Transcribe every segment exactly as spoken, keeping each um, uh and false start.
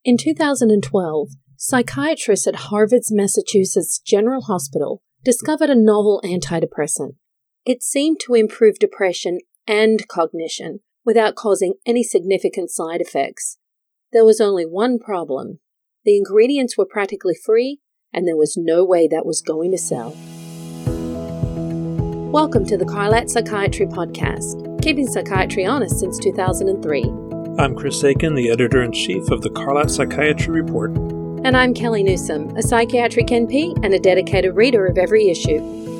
In two thousand twelve, psychiatrists at Harvard's Massachusetts General Hospital discovered a novel antidepressant. It seemed to improve depression and cognition without causing any significant side effects. There was only one problem. The ingredients were practically free, and there was no way that was going to sell. Welcome to the Carlat Psychiatry Podcast, keeping psychiatry honest since two thousand three. I'm Chris Aiken, the Editor-in-Chief of the Carlat Psychiatry Report. And I'm Kelly Newsom, a psychiatric N P and a dedicated reader of every issue.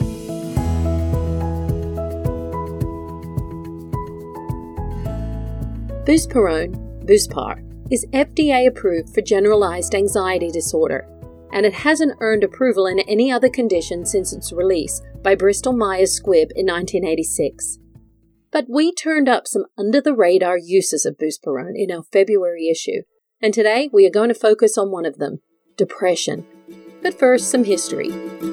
Buspirone, Buspar, is F D A approved for generalized anxiety disorder, and it hasn't earned approval in any other condition since its release by Bristol Myers Squibb in nineteen eighty-six. But we turned up some under-the-radar uses of buspirone in our February issue, and today we are going to focus on one of them, depression. But first, some history.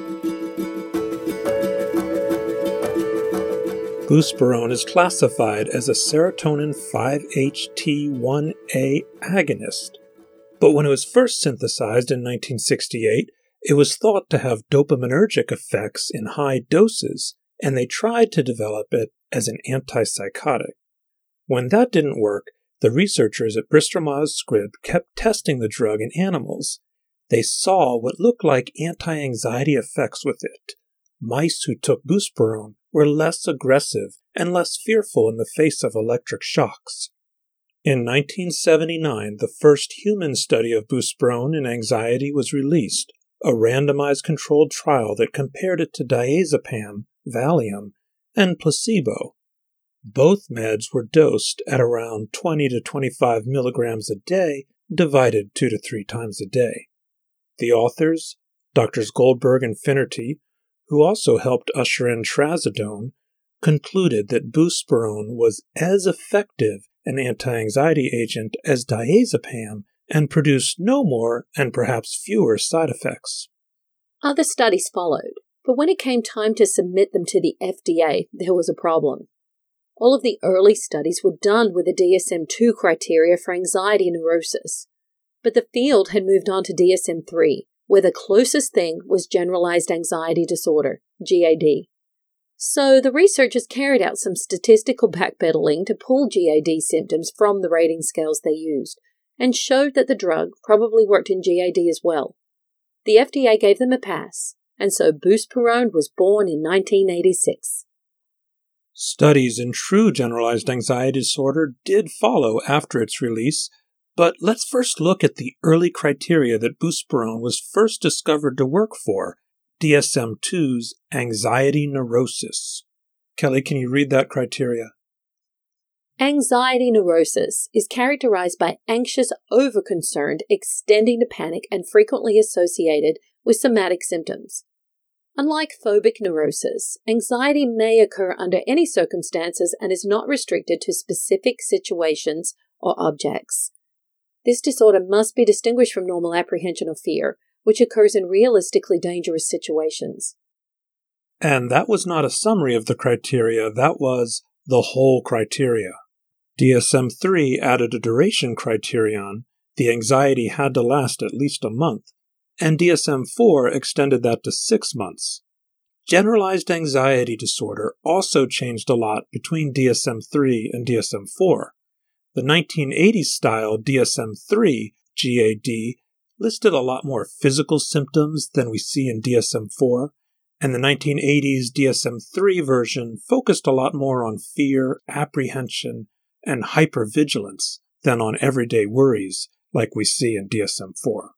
Buspirone is classified as a serotonin five H T one A agonist, but when it was first synthesized in nineteen sixty-eight, it was thought to have dopaminergic effects in high doses, and they tried to develop it as an antipsychotic. When that didn't work, the researchers at Bristol Myers Squibb kept testing the drug in animals. They saw what looked like anti-anxiety effects with it. Mice who took buspirone were less aggressive and less fearful in the face of electric shocks. In nineteen seventy-nine, the first human study of buspirone in anxiety was released, a randomized controlled trial that compared it to diazepam, Valium, and placebo. Both meds were dosed at around twenty to twenty-five milligrams a day, divided two to three times a day. The authors, Doctors Goldberg and Finnerty, who also helped usher in trazodone, concluded that buspirone was as effective an anti-anxiety agent as diazepam and produced no more and perhaps fewer side effects. Other studies followed, but when it came time to submit them to the F D A, there was a problem. All of the early studies were done with the D S M two criteria for anxiety neurosis, but the field had moved on to D S M three, where the closest thing was generalized anxiety disorder, G A D. So the researchers carried out some statistical backpedaling to pull G A D symptoms from the rating scales they used, and showed that the drug probably worked in G A D as well. The F D A gave them a pass, and so buspirone was born in nineteen eighty-six. Studies in true generalized anxiety disorder did follow after its release, but let's first look at the early criteria that buspirone was first discovered to work for, D S M two's anxiety neurosis. Kelly, can you read that criteria? Anxiety neurosis is characterized by anxious overconcern extending to panic and frequently associated with somatic symptoms. Unlike phobic neurosis, anxiety may occur under any circumstances and is not restricted to specific situations or objects. This disorder must be distinguished from normal apprehension or fear, which occurs in realistically dangerous situations. And that was not a summary of the criteria, that was the whole criteria. D S M three added a duration criterion. The anxiety had to last at least a month, and D S M four extended that to six months. Generalized anxiety disorder also changed a lot between D S M three and D S M four. The nineteen eighties style D S M three G A D listed a lot more physical symptoms than we see in D S M four, and the nineteen eighties D S M three version focused a lot more on fear, apprehension, and hypervigilance than on everyday worries like we see in D S M four.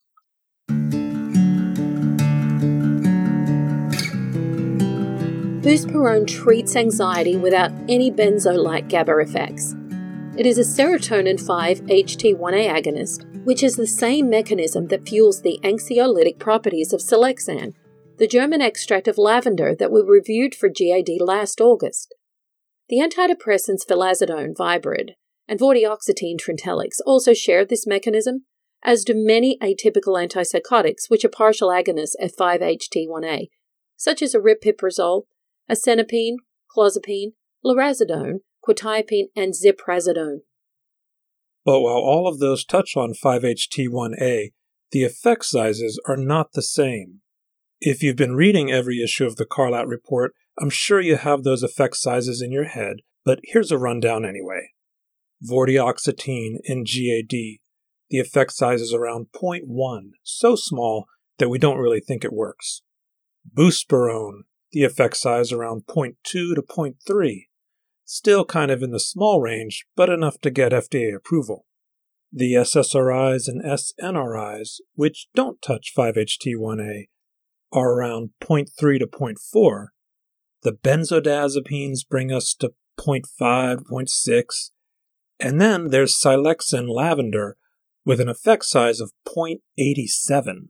Buspirone treats anxiety without any benzo-like GABA effects. It is a serotonin five H T one A agonist, which is the same mechanism that fuels the anxiolytic properties of Selexan, the German extract of lavender that we reviewed for G A D last August. The antidepressants vilazodone, Viibryd, and vortioxetine, Trintellix, also share this mechanism, as do many atypical antipsychotics which are partial agonists at five H T one A, such as aripiprazole, acenapine, clozapine, lorazepam, quetiapine, and ziprasidone. But while all of those touch on five H T one A, the effect sizes are not the same. If you've been reading every issue of the Carlat Report, I'm sure you have those effect sizes in your head, but here's a rundown anyway. Vortioxetine in G A D. The effect size is around zero point one, so small that we don't really think it works. Buspirone. The effect size around zero point two to zero point three. Still kind of in the small range, but enough to get F D A approval. The S S R Is and S N R Is, which don't touch five H T one A, are around zero point three to zero point four. The benzodiazepines bring us to zero point five, zero point six. And then there's Silexin Lavender with an effect size of zero point eight seven.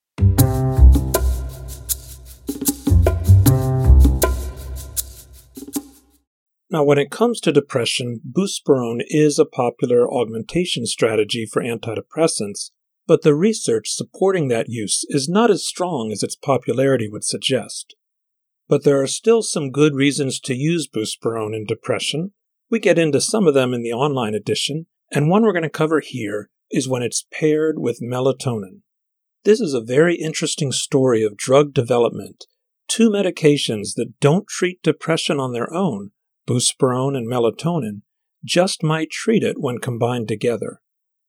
Now, when it comes to depression, buspirone is a popular augmentation strategy for antidepressants, but the research supporting that use is not as strong as its popularity would suggest. But there are still some good reasons to use buspirone in depression. We get into some of them in the online edition, and one we're going to cover here is when it's paired with melatonin. This is a very interesting story of drug development. Two medications that don't treat depression on their own, buspirone and melatonin, just might treat it when combined together.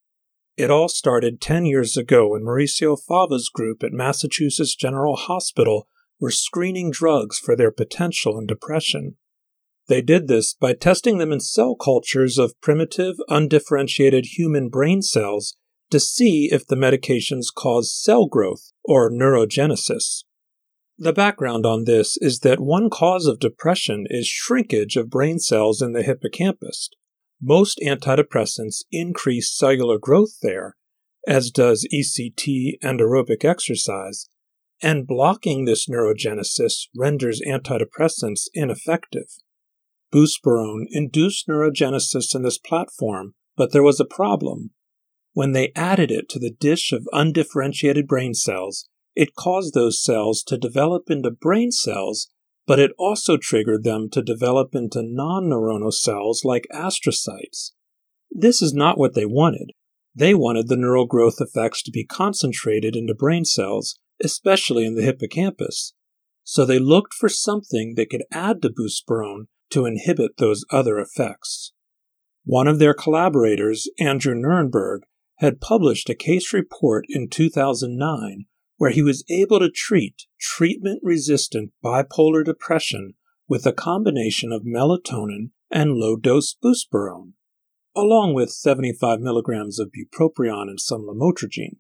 It all started ten years ago when Mauricio Fava's group at Massachusetts General Hospital were screening drugs for their potential in depression. They did this by testing them in cell cultures of primitive, undifferentiated human brain cells to see if the medications caused cell growth, or neurogenesis. The background on this is that one cause of depression is shrinkage of brain cells in the hippocampus. Most antidepressants increase cellular growth there, as does E C T and aerobic exercise, and blocking this neurogenesis renders antidepressants ineffective. Buspirone induced neurogenesis in this platform, but there was a problem. When they added it to the dish of undifferentiated brain cells, it caused those cells to develop into brain cells, but it also triggered them to develop into non-neuronal cells like astrocytes. This is not what they wanted. They wanted the neural growth effects to be concentrated into brain cells, especially in the hippocampus. So they looked for something they could add to buspirone to inhibit those other effects. One of their collaborators, Andrew Nurnberg, had published a case report in two thousand nine where he was able to treat treatment-resistant bipolar depression with a combination of melatonin and low-dose buspirone, along with seventy-five milligrams of bupropion and some lamotrigine.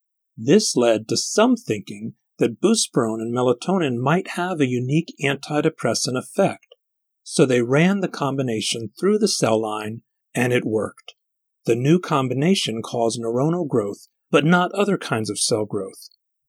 This led to some thinking that buspirone and melatonin might have a unique antidepressant effect, so they ran the combination through the cell line, and it worked. The new combination caused neuronal growth, but not other kinds of cell growth.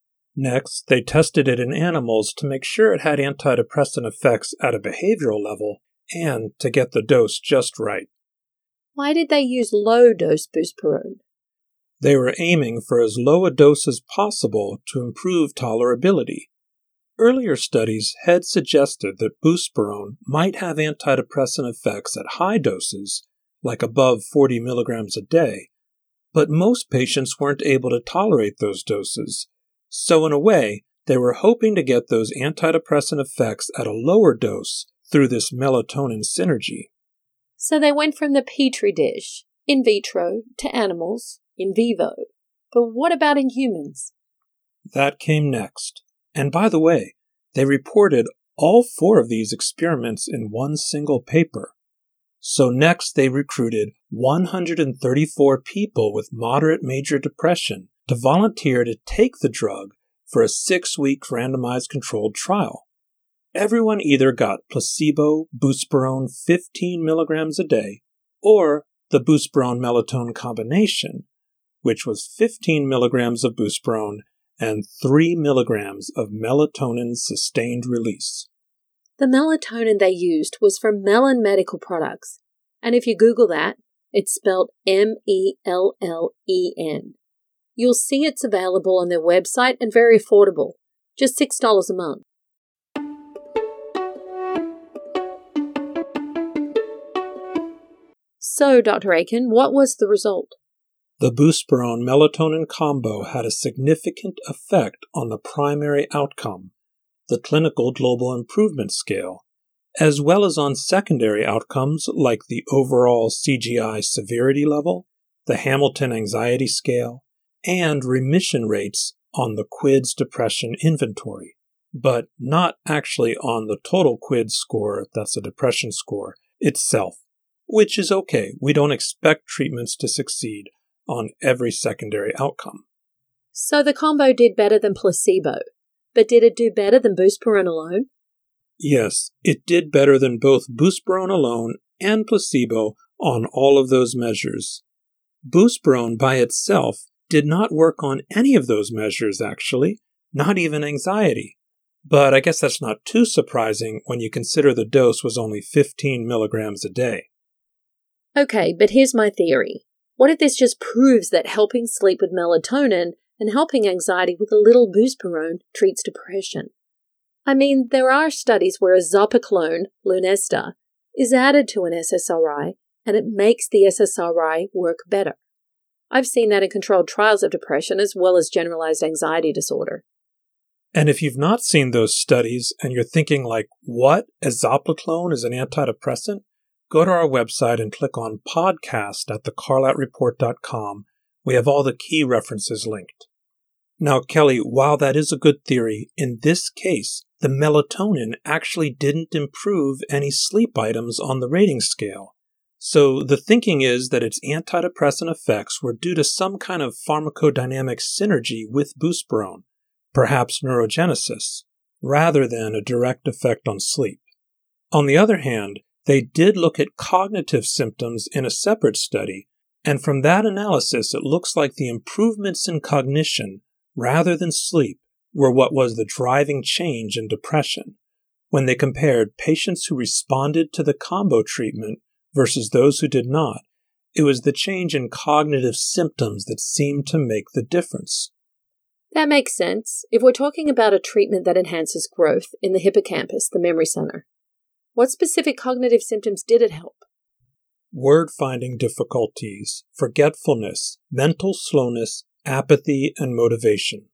Next, they tested it in animals to make sure it had antidepressant effects at a behavioral level and to get the dose just right. Why did they use low-dose buspirone? They were aiming for as low a dose as possible to improve tolerability. Earlier studies had suggested that buspirone might have antidepressant effects at high doses, like above forty milligrams a day, but most patients weren't able to tolerate those doses. So in a way, they were hoping to get those antidepressant effects at a lower dose through this melatonin synergy. So they went from the petri dish, in vitro, to animals, in vivo. But what about in humans? That came next. And by the way, they reported all four of these experiments in one single paper. So next they recruited one hundred thirty-four people with moderate major depression to volunteer to take the drug for a six-week randomized controlled trial. Everyone either got placebo buspirone fifteen milligrams a day or the buspirone-melatonin combination, which was fifteen milligrams of buspirone and three milligrams of melatonin sustained release. The melatonin they used was from Mellon Medical Products, and if you Google that, it's spelled M E L L E N. You'll see it's available on their website and very affordable, just six dollars a month. So, Doctor Aiken, what was the result? The buspirone-melatonin combo had a significant effect on the primary outcome, the Clinical Global Improvement Scale, as well as on secondary outcomes like the overall C G I severity level, the Hamilton Anxiety Scale, and remission rates on the Q I D S Depression Inventory, but not actually on the total Q I D S score, that's a depression score, itself, which is okay. We don't expect treatments to succeed on every secondary outcome. So the combo did better than placebo, but did it do better than buspirone alone? Yes, it did better than both buspirone alone and placebo on all of those measures. Buspirone by itself did not work on any of those measures, actually, not even anxiety. But I guess that's not too surprising when you consider the dose was only fifteen milligrams a day. Okay, but here's my theory. What if this just proves that helping sleep with melatonin and helping anxiety with a little buspirone treats depression? I mean, there are studies where a zopiclone, Lunesta, is added to an S S R I and it makes the S S R I work better. I've seen that in controlled trials of depression as well as generalized anxiety disorder. And if you've not seen those studies and you're thinking like, what, azopiclone is an antidepressant? Go to our website and click on podcast at the carlat report dot com. We have all the key references linked. Now, Kelly, while that is a good theory, in this case, the melatonin actually didn't improve any sleep items on the rating scale. So the thinking is that its antidepressant effects were due to some kind of pharmacodynamic synergy with buspirone, perhaps neurogenesis, rather than a direct effect on sleep. On the other hand, they did look at cognitive symptoms in a separate study, and from that analysis it looks like the improvements in cognition, rather than sleep, were what was the driving change in depression. When they compared patients who responded to the combo treatment versus those who did not, it was the change in cognitive symptoms that seemed to make the difference. That makes sense if we're talking about a treatment that enhances growth in the hippocampus, the memory center. What specific cognitive symptoms did it help? Word-finding difficulties, forgetfulness, mental slowness, apathy, and motivation.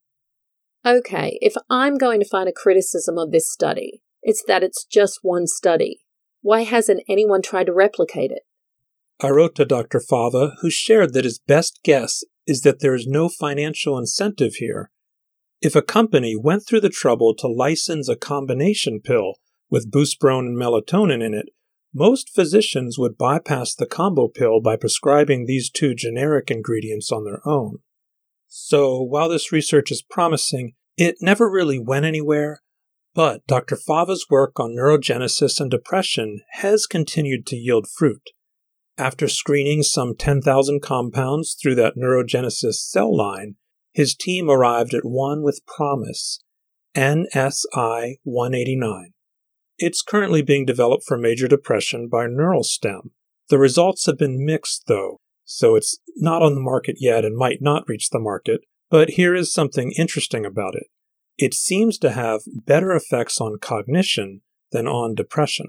Okay, if I'm going to find a criticism of this study, it's that it's just one study. Why hasn't anyone tried to replicate it? I wrote to Doctor Fava, who shared that his best guess is that there is no financial incentive here. If a company went through the trouble to license a combination pill with buspirone and melatonin in it, most physicians would bypass the combo pill by prescribing these two generic ingredients on their own. So while this research is promising, it never really went anywhere, but Doctor Fava's work on neurogenesis and depression has continued to yield fruit. After screening some ten thousand compounds through that neurogenesis cell line, his team arrived at one with promise, N S I one eighty-nine. It's currently being developed for major depression by Neuralstem. The results have been mixed, though, so it's not on the market yet and might not reach the market, but here is something interesting about it. It seems to have better effects on cognition than on depression.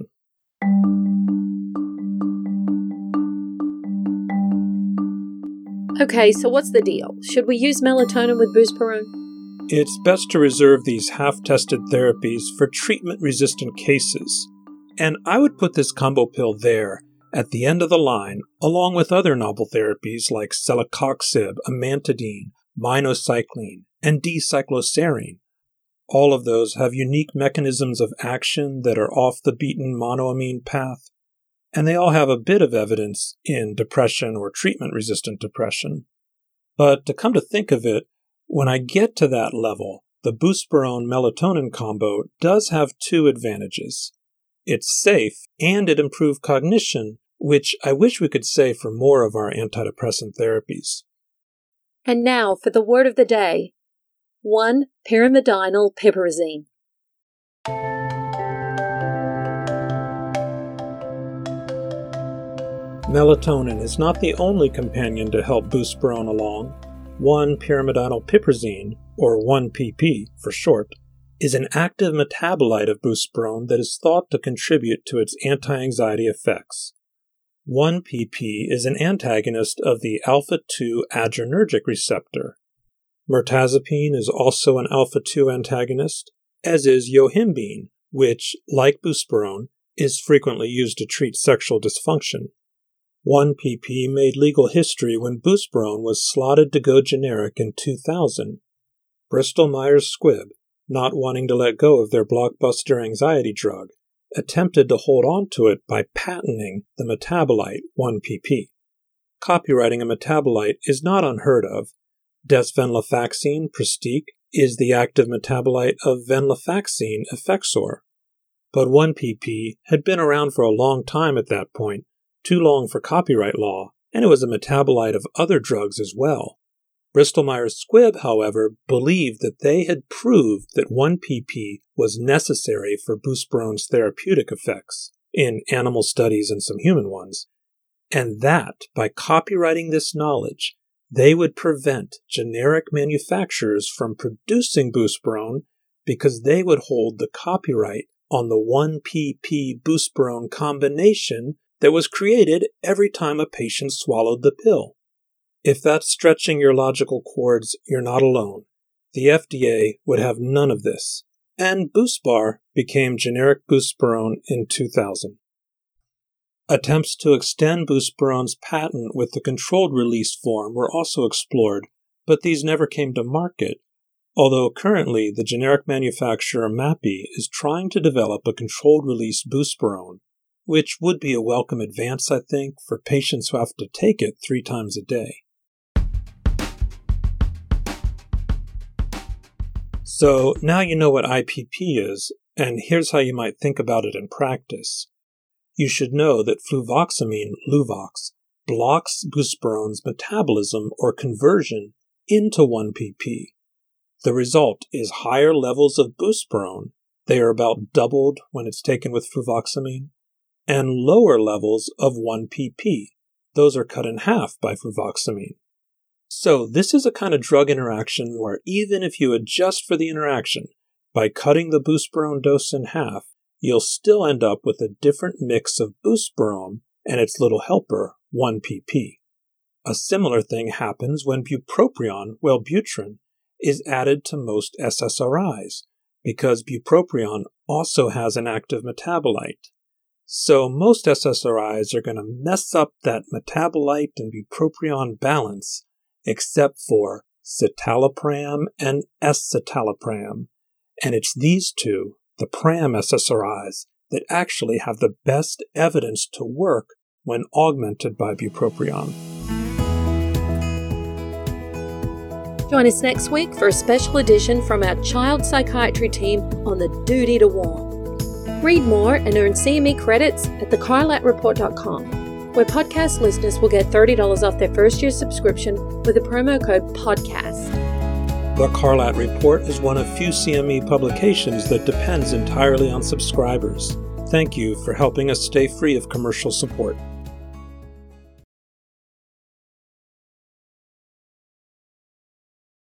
Okay, so what's the deal? Should we use melatonin with buspirone? It's best to reserve these half-tested therapies for treatment-resistant cases. And I would put this combo pill there, at the end of the line, along with other novel therapies like celecoxib, amantadine, minocycline, and D-cycloserine. All of those have unique mechanisms of action that are off the beaten monoamine path, and they all have a bit of evidence in depression or treatment-resistant depression. But to come to think of it, when I get to that level, the buspirone-melatonin combo does have two advantages. It's safe, and it improved cognition, which I wish we could say for more of our antidepressant therapies. And now for the word of the day. one. Pyrimidinal piperazine. Melatonin is not the only companion to help buspirone along. one pyrimidinal piperazine, or one P P for short, is an active metabolite of buspirone that is thought to contribute to its anti-anxiety effects. one P P is an antagonist of the alpha two adrenergic receptor. Mirtazapine is also an alpha two antagonist, as is yohimbine, which, like buspirone, is frequently used to treat sexual dysfunction. one P P made legal history when buspirone was slotted to go generic in two thousand. Bristol Myers Squibb, not wanting to let go of their blockbuster anxiety drug, attempted to hold on to it by patenting the metabolite one P P. Copyrighting a metabolite is not unheard of. Desvenlafaxine, Pristiq, is the active metabolite of venlafaxine, Effexor. But one P P had been around for a long time at that point, too long for copyright law, and it was a metabolite of other drugs as well. Bristol Myers Squibb, however, believed that they had proved that one P P was necessary for buspirone's therapeutic effects in animal studies and some human ones, and that by copyrighting this knowledge, they would prevent generic manufacturers from producing buspirone because they would hold the copyright on the one P P buspirone combination that was created every time a patient swallowed the pill. If that's stretching your logical cords, you're not alone. The F D A would have none of this, and Buspar became generic buspirone in two thousand. Attempts to extend buspirone's patent with the controlled release form were also explored, but these never came to market, although currently the generic manufacturer Mapi is trying to develop a controlled release buspirone, which would be a welcome advance, I think, for patients who have to take it three times a day. So now you know what I P P is, and here's how you might think about it in practice. You should know that fluvoxamine, Luvox, blocks buspirone's metabolism or conversion into one P P. The result is higher levels of buspirone, they are about doubled when it's taken with fluvoxamine, and lower levels of one P P. Those are cut in half by fluvoxamine. So this is a kind of drug interaction where even if you adjust for the interaction by cutting the buspirone dose in half, you'll still end up with a different mix of buspirone and its little helper, one P P. A similar thing happens when bupropion, Wellbutrin, is added to most S S R Is, because bupropion also has an active metabolite. So most S S R Is are going to mess up that metabolite and bupropion balance, except for citalopram and escitalopram. And it's these two, the pram S S R Is, that actually have the best evidence to work when augmented by bupropion. Join us next week for a special edition from our child psychiatry team on the duty to warn. Read more and earn C M E credits at the carlat report dot com, where podcast listeners will get thirty dollars off their first year subscription with the promo code PODCAST. The Carlat Report is one of few C M E publications that depends entirely on subscribers. Thank you for helping us stay free of commercial support.